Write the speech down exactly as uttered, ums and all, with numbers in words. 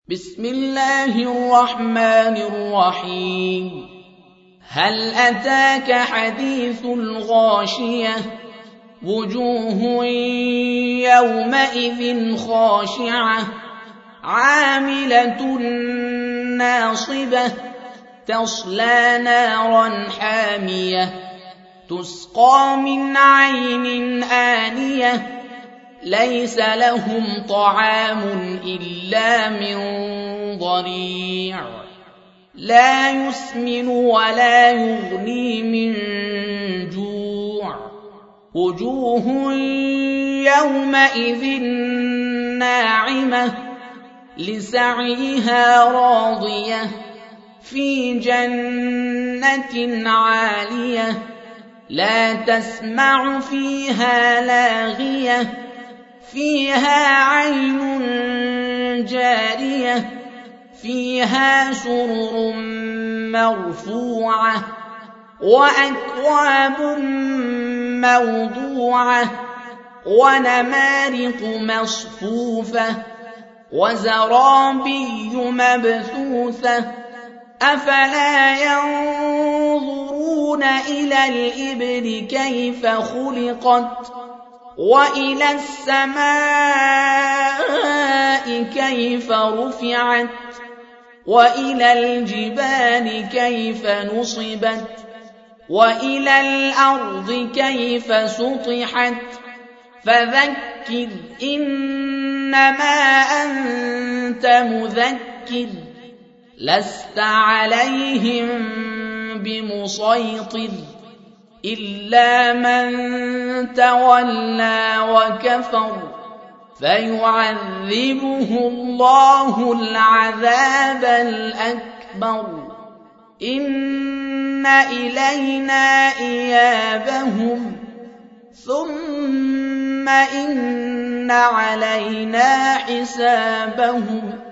بسم الله الرحمن الرحيم هل أتاك حديث الغاشية وجوه يومئذ خاشعة عاملة ناصبة تصلى نارا حامية تسقى من عين آنية ليس لهم طعام إلا من ضريع لا يسمن ولا يغني من جوع وجوه يومئذ ناعمة لسعيها راضية في جنة عالية لا تسمع فيها لاغية فيها عين جارية فيها سرر مرفوعة وأكواب موضوعة ونمارق مصفوفة وزرابي مبثوثة أفلا ينظرون إلى الإبل كيف خلقت وإلى السماء كيف رفعت وإلى الجبال كيف نصبت وإلى الأرض كيف سطحت فذكر إنما أنت مذكر لست عليهم بمسيطر إلا من تولى وكفر فيعذبه الله العذاب الأكبر إن إلينا إيابهم ثم إن علينا حسابهم